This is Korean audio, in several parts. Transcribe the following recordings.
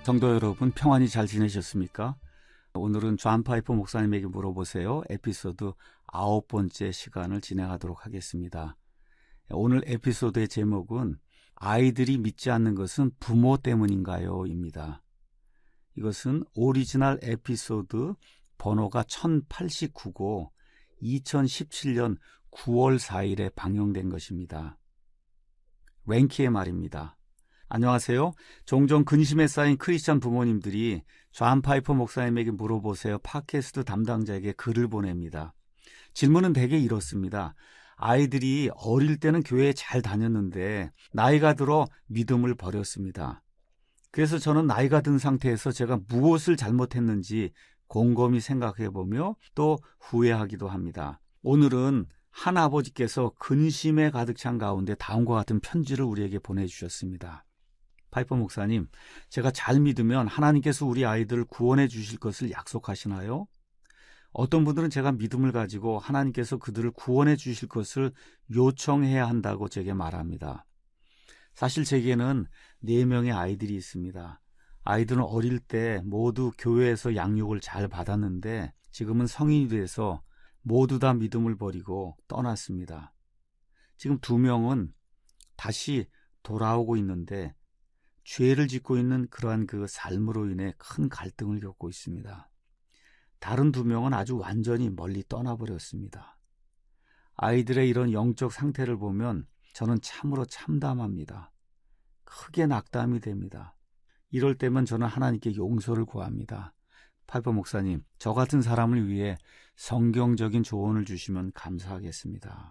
성도 여러분, 평안히 잘 지내셨습니까? 오늘은 존 파이퍼 목사님에게 물어보세요. 에피소드 9번째 시간을 진행하도록 하겠습니다. 오늘 에피소드의 제목은 아이들이 믿지 않는 것은 부모 때문인가요? 입니다. 이것은 오리지널 에피소드 번호가 1089고 2017년 9월 4일에 방영된 것입니다. 랭키의 말입니다. 안녕하세요. 종종 근심에 쌓인 크리스찬 부모님들이 존 파이퍼 목사님에게 물어보세요 팟캐스트 담당자에게 글을 보냅니다. 질문은 대개 이렇습니다. 아이들이 어릴 때는 교회에 잘 다녔는데 나이가 들어 믿음을 버렸습니다. 그래서 저는 나이가 든 상태에서 제가 무엇을 잘못했는지 곰곰이 생각해보며 또 후회하기도 합니다. 오늘은 한 아버지께서 근심에 가득 찬 가운데 다음과 같은 편지를 우리에게 보내주셨습니다. 파이퍼 목사님, 제가 잘 믿으면 하나님께서 우리 아이들을 구원해 주실 것을 약속하시나요? 어떤 분들은 제가 믿음을 가지고 하나님께서 그들을 구원해 주실 것을 요청해야 한다고 제게 말합니다. 사실 제게는 4명의 아이들이 있습니다. 아이들은 어릴 때 모두 교회에서 양육을 잘 받았는데 지금은 성인이 돼서 모두 다 믿음을 버리고 떠났습니다. 지금 2명은 다시 돌아오고 있는데 죄를 짓고 있는 그러한 그 삶으로 인해 큰 갈등을 겪고 있습니다. 다른 2명은 아주 완전히 멀리 떠나버렸습니다. 아이들의 이런 영적 상태를 보면 저는 참으로 참담합니다. 크게 낙담이 됩니다. 이럴 때면 저는 하나님께 용서를 구합니다. 파이퍼 목사님, 저 같은 사람을 위해 성경적인 조언을 주시면 감사하겠습니다.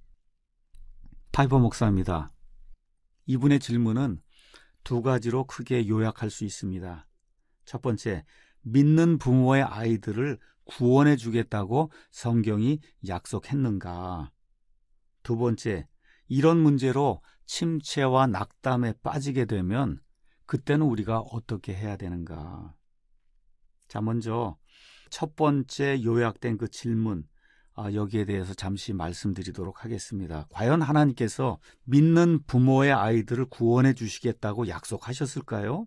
파이퍼 목사입니다. 이분의 질문은 2가지로 크게 요약할 수 있습니다. 첫 번째, 믿는 부모의 아이들을 구원해 주겠다고 성경이 약속했는가? 2번째, 이런 문제로 침체와 낙담에 빠지게 되면 그때는 우리가 어떻게 해야 되는가? 자, 먼저 첫 번째 요약된 그 질문, 여기에 대해서 잠시 말씀드리도록 하겠습니다. 과연 하나님께서 믿는 부모의 아이들을 구원해 주시겠다고 약속하셨을까요?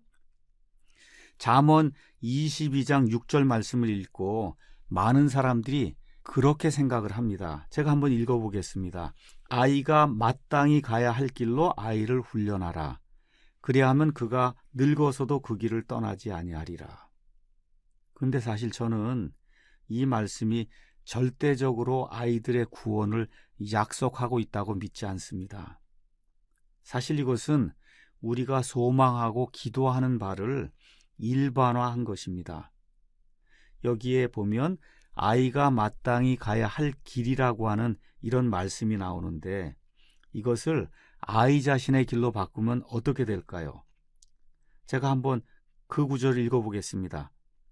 잠언 22장 6절 말씀을 읽고 많은 사람들이 그렇게 생각을 합니다. 제가 한번 읽어보겠습니다. 아이가 마땅히 가야 할 길로 아이를 훈련하라. 그리하면 그가 늙어서도 그 길을 떠나지 아니하리라. 그런데 사실 저는 이 말씀이 절대적으로 아이들의 구원을 약속하고 있다고 믿지 않습니다. 사실 이것은 우리가 소망하고 기도하는 바를 일반화한 것입니다. 여기에 보면 아이가 마땅히 가야 할 길이라고 하는 이런 말씀이 나오는데 이것을 아이 자신의 길로 바꾸면 어떻게 될까요? 제가 한번 그 구절을 읽어보겠습니다.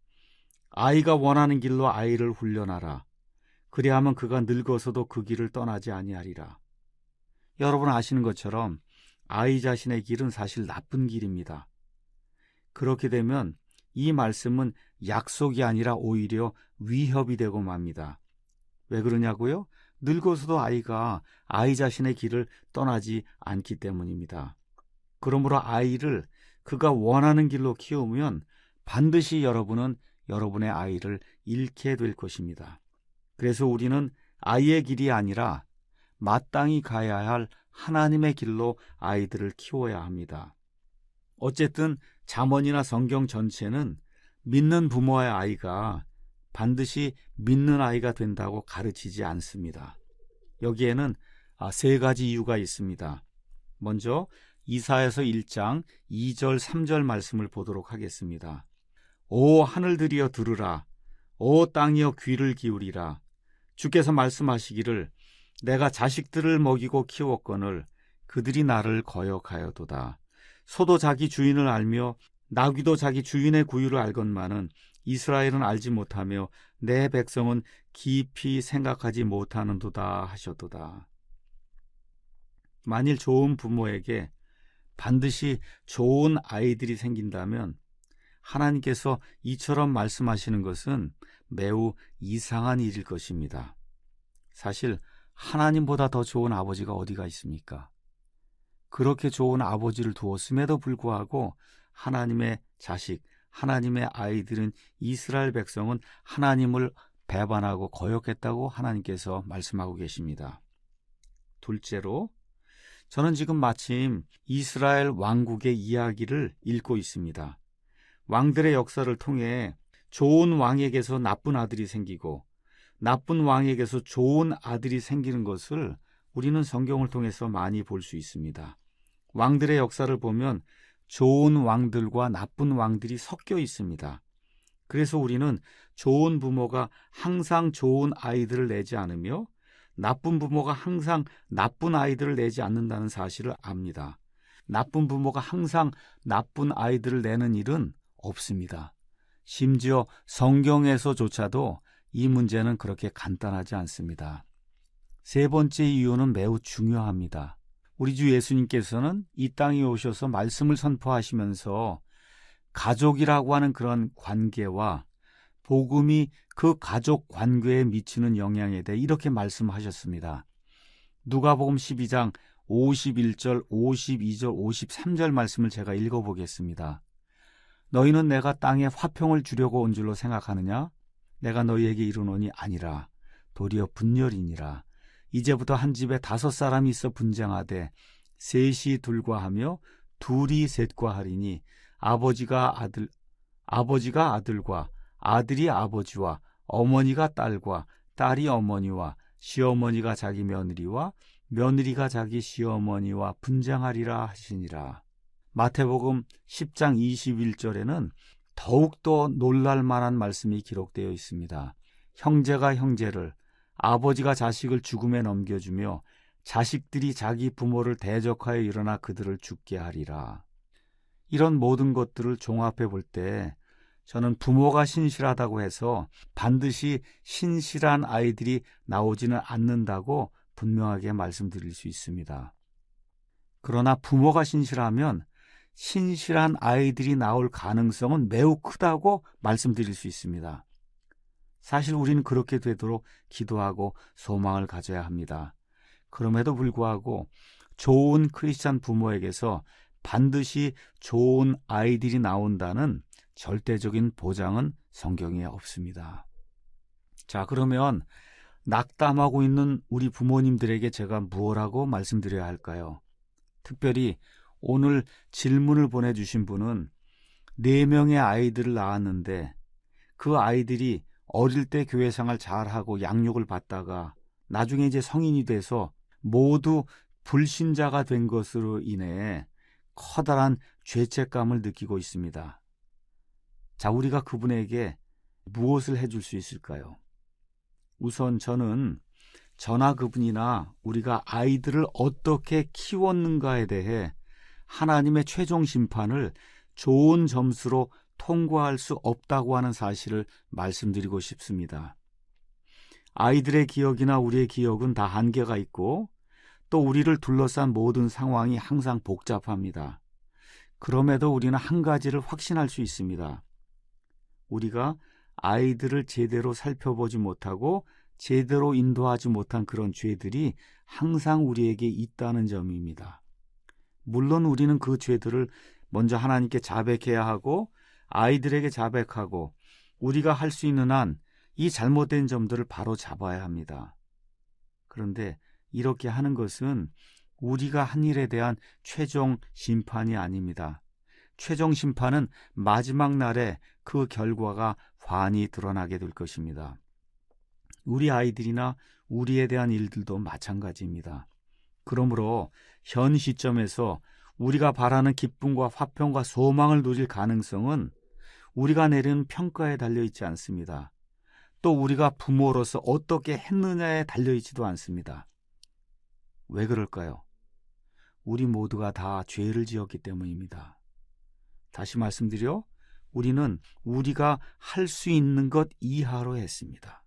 아이가 원하는 길로 아이를 훈련하라. 그리하면 그가 늙어서도 그 길을 떠나지 아니하리라. 여러분 아시는 것처럼 아이 자신의 길은 사실 나쁜 길입니다. 그렇게 되면 이 말씀은 약속이 아니라 오히려 위협이 되고 맙니다. 왜 그러냐고요? 늙어서도 아이가 아이 자신의 길을 떠나지 않기 때문입니다. 그러므로 아이를 그가 원하는 길로 키우면 반드시 여러분은 여러분의 아이를 잃게 될 것입니다. 그래서 우리는 아이의 길이 아니라 마땅히 가야 할 하나님의 길로 아이들을 키워야 합니다. 어쨌든 잠언이나 성경 전체는 믿는 부모의 아이가 반드시 믿는 아이가 된다고 가르치지 않습니다. 여기에는 3가지 이유가 있습니다. 먼저 이사야서 1장 2절 3절 말씀을 보도록 하겠습니다. 오 하늘들이여 들으라. 오 땅이여 귀를 기울이라. 주께서 말씀하시기를 내가 자식들을 먹이고 키웠거늘 그들이 나를 거역하여도다. 소도 자기 주인을 알며 나귀도 자기 주인의 구유를 알건만은 이스라엘은 알지 못하며 내 백성은 깊이 생각하지 못하는도다 하셨도다. 만일 좋은 부모에게 반드시 좋은 아이들이 생긴다면 하나님께서 이처럼 말씀하시는 것은 매우 이상한 일일 것입니다. 사실 하나님보다 더 좋은 아버지가 어디가 있습니까? 그렇게 좋은 아버지를 두었음에도 불구하고 하나님의 자식, 하나님의 아이들인 이스라엘 백성은 하나님을 배반하고 거역했다고 하나님께서 말씀하고 계십니다. 둘째로, 저는 지금 마침 이스라엘 왕국의 이야기를 읽고 있습니다. 왕들의 역사를 통해 좋은 왕에게서 나쁜 아들이 생기고 나쁜 왕에게서 좋은 아들이 생기는 것을 우리는 성경을 통해서 많이 볼 수 있습니다. 왕들의 역사를 보면 좋은 왕들과 나쁜 왕들이 섞여 있습니다. 그래서 우리는 좋은 부모가 항상 좋은 아이들을 내지 않으며 나쁜 부모가 항상 나쁜 아이들을 내지 않는다는 사실을 압니다. 나쁜 부모가 항상 나쁜 아이들을 내는 일은 없습니다. 심지어 성경에서조차도 이 문제는 그렇게 간단하지 않습니다. 세 번째 이유는 매우 중요합니다. 우리 주 예수님께서는 이 땅에 오셔서 말씀을 선포하시면서 가족이라고 하는 그런 관계와 복음이 그 가족 관계에 미치는 영향에 대해 이렇게 말씀하셨습니다. 누가복음 12장 51절, 52절, 53절 말씀을 제가 읽어보겠습니다. 너희는 내가 땅에 화평을 주려고 온 줄로 생각하느냐? 내가 너희에게 이르노니 아니라 도리어 분열이니라. 이제부터 한 집에 5사람이 있어 분쟁하되 셋이 둘과 하며 둘이 셋과 하리니 아버지가 아들과 아들이 아버지와 어머니가 딸과 딸이 어머니와 시어머니가 자기 며느리와 며느리가 자기 시어머니와 분쟁하리라 하시니라. 마태복음 10장 21절에는 더욱더 놀랄 만한 말씀이 기록되어 있습니다. 형제가 형제를, 아버지가 자식을 죽음에 넘겨주며 자식들이 자기 부모를 대적하여 일어나 그들을 죽게 하리라. 이런 모든 것들을 종합해 볼 때 저는 부모가 신실하다고 해서 반드시 신실한 아이들이 나오지는 않는다고 분명하게 말씀드릴 수 있습니다. 그러나 부모가 신실하면 신실한 아이들이 나올 가능성은 매우 크다고 말씀드릴 수 있습니다. 사실 우리는 그렇게 되도록 기도하고 소망을 가져야 합니다. 그럼에도 불구하고 좋은 크리스찬 부모에게서 반드시 좋은 아이들이 나온다는 절대적인 보장은 성경에 없습니다. 자, 그러면 낙담하고 있는 우리 부모님들에게 제가 무엇라고 말씀드려야 할까요? 특별히 오늘 질문을 보내주신 분은 4명의 아이들을 낳았는데 그 아이들이 어릴 때 교회 생활 잘하고 양육을 받다가 나중에 이제 성인이 돼서 모두 불신자가 된 것으로 인해 커다란 죄책감을 느끼고 있습니다. 자, 우리가 그분에게 무엇을 해줄 수 있을까요? 우선 저는 저나 그분이나 우리가 아이들을 어떻게 키웠는가에 대해 하나님의 최종 심판을 좋은 점수로 통과할 수 없다고 하는 사실을 말씀드리고 싶습니다. 아이들의 기억이나 우리의 기억은 다 한계가 있고 또 우리를 둘러싼 모든 상황이 항상 복잡합니다. 그럼에도 우리는 한 가지를 확신할 수 있습니다. 우리가 아이들을 제대로 살펴보지 못하고 제대로 인도하지 못한 그런 죄들이 항상 우리에게 있다는 점입니다. 물론 우리는 그 죄들을 먼저 하나님께 자백해야 하고 아이들에게 자백하고 우리가 할 수 있는 한 이 잘못된 점들을 바로 잡아야 합니다. 그런데 이렇게 하는 것은 우리가 한 일에 대한 최종 심판이 아닙니다. 최종 심판은 마지막 날에 그 결과가 환히 드러나게 될 것입니다. 우리 아이들이나 우리에 대한 일들도 마찬가지입니다. 그러므로 현 시점에서 우리가 바라는 기쁨과 화평과 소망을 누릴 가능성은 우리가 내리는 평가에 달려있지 않습니다. 또 우리가 부모로서 어떻게 했느냐에 달려있지도 않습니다. 왜 그럴까요? 우리 모두가 다 죄를 지었기 때문입니다. 다시 말씀드려 우리는 우리가 할 수 있는 것 이하로 했습니다.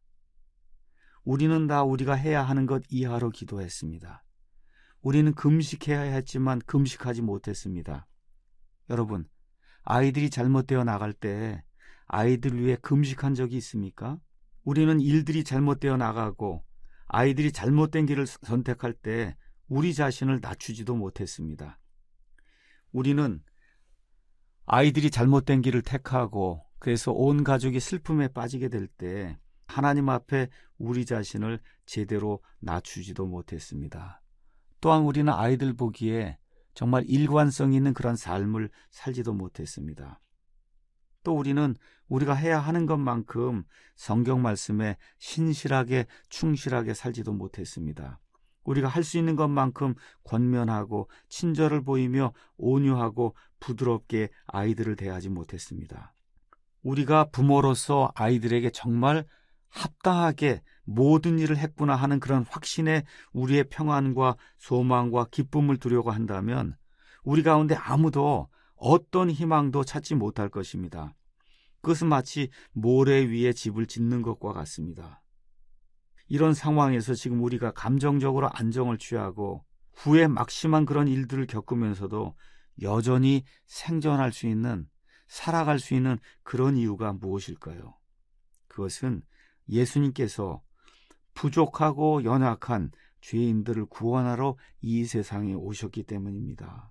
우리는 다 우리가 해야 하는 것 이하로 기도했습니다. 우리는 금식해야 했지만 금식하지 못했습니다. 여러분, 아이들이 잘못되어 나갈 때 아이들 위해 금식한 적이 있습니까? 우리는 일들이 잘못되어 나가고 아이들이 잘못된 길을 선택할 때 우리 자신을 낮추지도 못했습니다. 우리는 아이들이 잘못된 길을 택하고 그래서 온 가족이 슬픔에 빠지게 될 때 하나님 앞에 우리 자신을 제대로 낮추지도 못했습니다. 또한 우리는 아이들 보기에 정말 일관성 있는 그런 삶을 살지도 못했습니다. 또 우리는 우리가 해야 하는 것만큼 성경 말씀에 신실하게 충실하게 살지도 못했습니다. 우리가 할 수 있는 것만큼 권면하고 친절을 보이며 온유하고 부드럽게 아이들을 대하지 못했습니다. 우리가 부모로서 아이들에게 정말 합당하게 모든 일을 했구나 하는 그런 확신에 우리의 평안과 소망과 기쁨을 두려고 한다면 우리 가운데 아무도 어떤 희망도 찾지 못할 것입니다. 그것은 마치 모래 위에 집을 짓는 것과 같습니다. 이런 상황에서 지금 우리가 감정적으로 안정을 취하고 후에 막심한 그런 일들을 겪으면서도 여전히 생존할 수 있는, 살아갈 수 있는 그런 이유가 무엇일까요? 그것은 예수님께서 부족하고 연약한 죄인들을 구원하러 이 세상에 오셨기 때문입니다.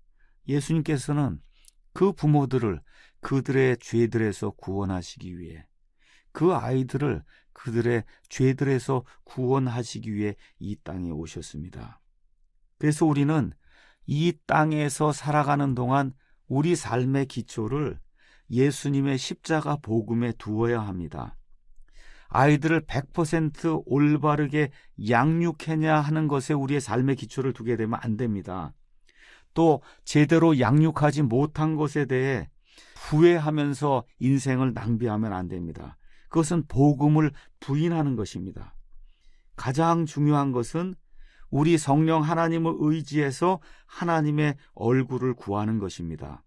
예수님께서는 그 부모들을 그들의 죄들에서 구원하시기 위해, 그 아이들을 그들의 죄들에서 구원하시기 위해 이 땅에 오셨습니다. 그래서 우리는 이 땅에서 살아가는 동안 우리 삶의 기초를 예수님의 십자가 복음에 두어야 합니다. 아이들을 100% 올바르게 양육해야 하는 것에 우리의 삶의 기초를 두게 되면 안 됩니다. 또 제대로 양육하지 못한 것에 대해 후회하면서 인생을 낭비하면 안 됩니다. 그것은 복음을 부인하는 것입니다. 가장 중요한 것은 우리 성령 하나님을 의지해서 하나님의 얼굴을 구하는 것입니다.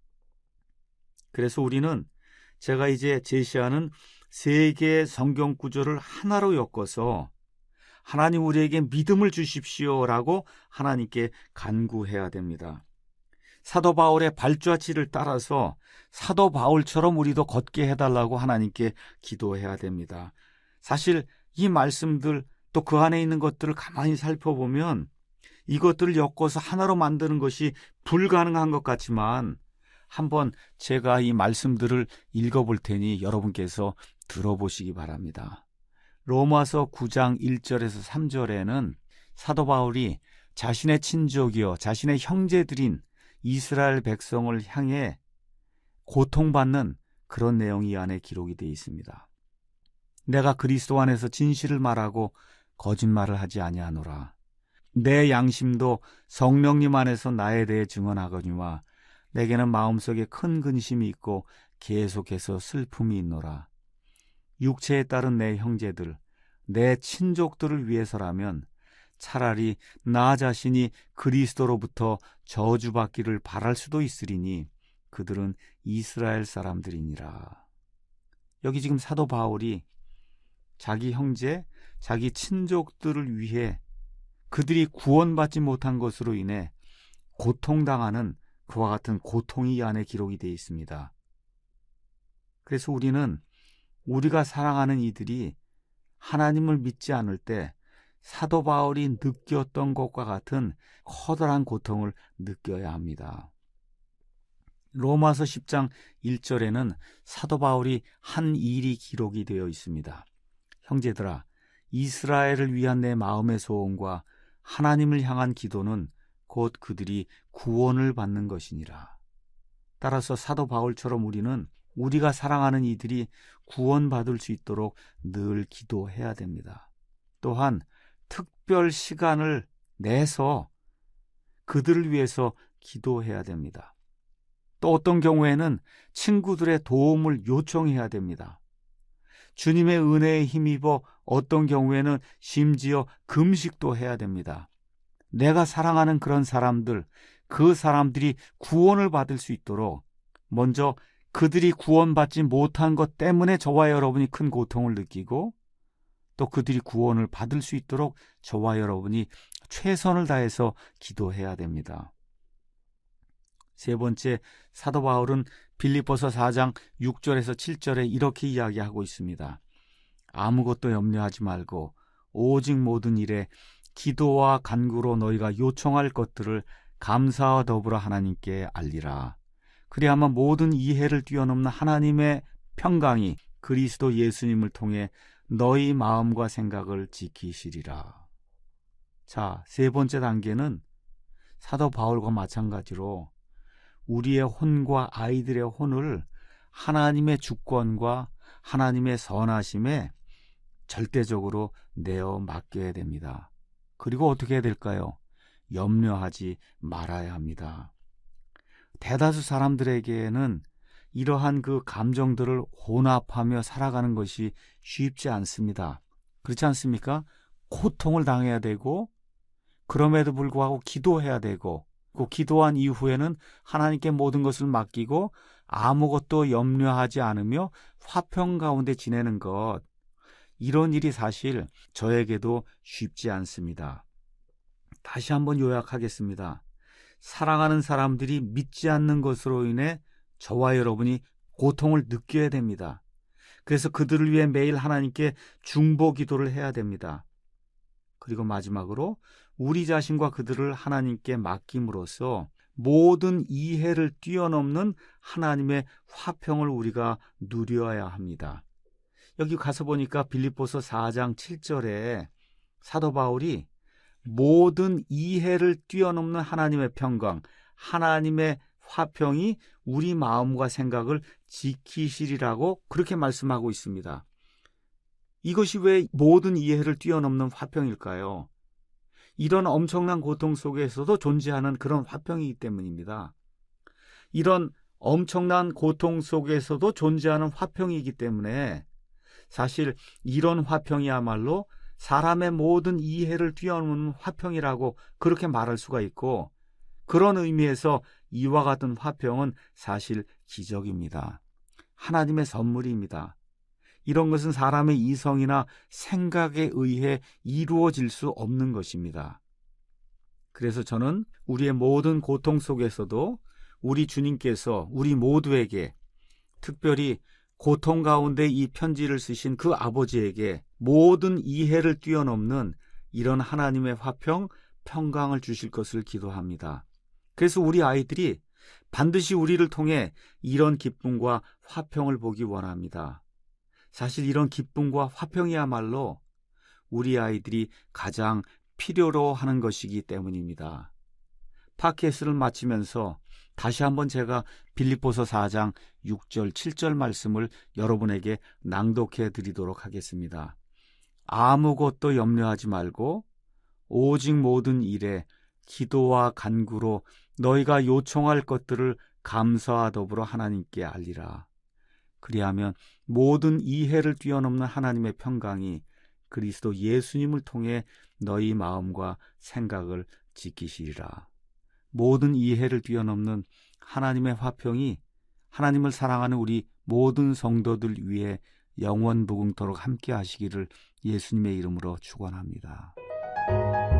그래서 우리는 제가 이제 제시하는 세 개의 성경 구절을 하나로 엮어서 하나님 우리에게 믿음을 주십시오라고 하나님께 간구해야 됩니다. 사도 바울의 발자취를 따라서 사도 바울처럼 우리도 걷게 해달라고 하나님께 기도해야 됩니다. 사실 이 말씀들 또 그 안에 있는 것들을 가만히 살펴보면 이것들을 엮어서 하나로 만드는 것이 불가능한 것 같지만 한번 제가 이 말씀들을 읽어볼 테니 여러분께서 들어보시기 바랍니다. 로마서 9장 1절에서 3절에는 사도 바울이 자신의 친족이요 자신의 형제들인 이스라엘 백성을 향해 고통받는 그런 내용이 이 안에 기록이 되어 있습니다. 내가 그리스도 안에서 진실을 말하고 거짓말을 하지 아니하노라. 내 양심도 성령님 안에서 나에 대해 증언하거니와 내게는 마음속에 큰 근심이 있고 계속해서 슬픔이 있노라. 육체에 따른 내 형제들, 내 친족들을 위해서라면 차라리 나 자신이 그리스도로부터 저주받기를 바랄 수도 있으리니 그들은 이스라엘 사람들이니라. 여기 지금 사도 바울이 자기 형제, 자기 친족들을 위해 그들이 구원받지 못한 것으로 인해 고통당하는 그와 같은 고통이 이 안에 기록이 되어 있습니다. 그래서 우리는 우리가 사랑하는 이들이 하나님을 믿지 않을 때 사도 바울이 느꼈던 것과 같은 커다란 고통을 느껴야 합니다. 로마서 10장 1절에는 사도 바울이 한 일이 기록이 되어 있습니다. 형제들아, 이스라엘을 위한 내 마음의 소원과 하나님을 향한 기도는 곧 그들이 구원을 받는 것이니라. 따라서 사도 바울처럼 우리는 우리가 사랑하는 이들이 구원받을 수 있도록 늘 기도해야 됩니다. 또한 특별 시간을 내서 그들을 위해서 기도해야 됩니다. 또 어떤 경우에는 친구들의 도움을 요청해야 됩니다. 주님의 은혜에 힘입어 어떤 경우에는 심지어 금식도 해야 됩니다. 내가 사랑하는 그런 사람들, 그 사람들이 구원을 받을 수 있도록 먼저 그들이 구원받지 못한 것 때문에 저와 여러분이 큰 고통을 느끼고 또 그들이 구원을 받을 수 있도록 저와 여러분이 최선을 다해서 기도해야 됩니다. 세 번째, 사도 바울은 빌립보서 4장 6절에서 7절에 이렇게 이야기하고 있습니다. 아무것도 염려하지 말고 오직 모든 일에 기도와 간구로 너희가 요청할 것들을 감사와 더불어 하나님께 알리라. 그리야만 모든 이해를 뛰어넘는 하나님의 평강이 그리스도 예수님을 통해 너희 마음과 생각을 지키시리라. 자, 세 번째 단계는 사도 바울과 마찬가지로 우리의 혼과 아이들의 혼을 하나님의 주권과 하나님의 선하심에 절대적으로 내어 맡겨야 됩니다. 그리고 어떻게 해야 될까요? 염려하지 말아야 합니다. 대다수 사람들에게는 이러한 그 감정들을 혼합하며 살아가는 것이 쉽지 않습니다. 그렇지 않습니까? 고통을 당해야 되고, 그럼에도 불구하고 기도해야 되고, 그 기도한 이후에는 하나님께 모든 것을 맡기고 아무것도 염려하지 않으며 화평 가운데 지내는 것, 이런 일이 사실 저에게도 쉽지 않습니다. 다시 한번 요약하겠습니다. 사랑하는 사람들이 믿지 않는 것으로 인해 저와 여러분이 고통을 느껴야 됩니다. 그래서 그들을 위해 매일 하나님께 중보 기도를 해야 됩니다. 그리고 마지막으로 우리 자신과 그들을 하나님께 맡김으로써 모든 이해를 뛰어넘는 하나님의 화평을 우리가 누려야 합니다. 여기 가서 보니까 빌립보서 4장 7절에 사도 바울이 모든 이해를 뛰어넘는 하나님의 평강, 하나님의 화평이 우리 마음과 생각을 지키시리라고 그렇게 말씀하고 있습니다. 이것이 왜 모든 이해를 뛰어넘는 화평일까요? 이런 엄청난 고통 속에서도 존재하는 그런 화평이기 때문입니다. 이런 엄청난 고통 속에서도 존재하는 화평이기 때문에 사실 이런 화평이야말로 사람의 모든 이해를 뛰어넘는 화평이라고 그렇게 말할 수가 있고, 그런 의미에서 이와 같은 화평은 사실 기적입니다. 하나님의 선물입니다. 이런 것은 사람의 이성이나 생각에 의해 이루어질 수 없는 것입니다. 그래서 저는 우리의 모든 고통 속에서도 우리 주님께서 우리 모두에게, 특별히 고통 가운데 이 편지를 쓰신 그 아버지에게 모든 이해를 뛰어넘는 이런 하나님의 화평, 평강을 주실 것을 기도합니다. 그래서 우리 아이들이 반드시 우리를 통해 이런 기쁨과 화평을 보기 원합니다. 사실 이런 기쁨과 화평이야말로 우리 아이들이 가장 필요로 하는 것이기 때문입니다. 팟캐스트를 마치면서 다시 한번 제가 빌립보서 4장 6절, 7절 말씀을 여러분에게 낭독해 드리도록 하겠습니다. 아무것도 염려하지 말고 오직 모든 일에 기도와 간구로 너희가 요청할 것들을 감사와 더불어 하나님께 알리라. 그리하면 모든 이해를 뛰어넘는 하나님의 평강이 그리스도 예수님을 통해 너희 마음과 생각을 지키시리라. 모든 이해를 뛰어넘는 하나님의 화평이 하나님을 사랑하는 우리 모든 성도들 위해 영원무궁토록 함께 하시기를 예수님의 이름으로 축원합니다.